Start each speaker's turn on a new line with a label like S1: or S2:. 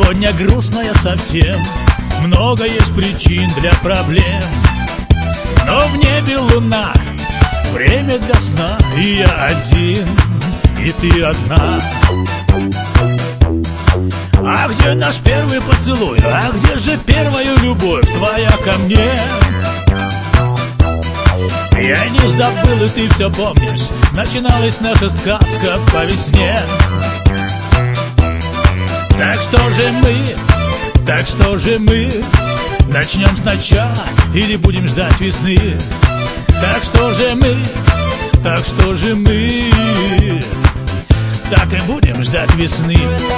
S1: Сегодня грустная совсем, много есть причин для проблем. Но в небе луна, время для сна, и я один, и ты одна. А где наш первый поцелуй? А где же первая любовь твоя ко мне? Я не забыл, и ты все помнишь. Начиналась наша сказка по весне. Так что же мы начнем сначала или будем ждать весны? Так что же мы так и будем ждать весны.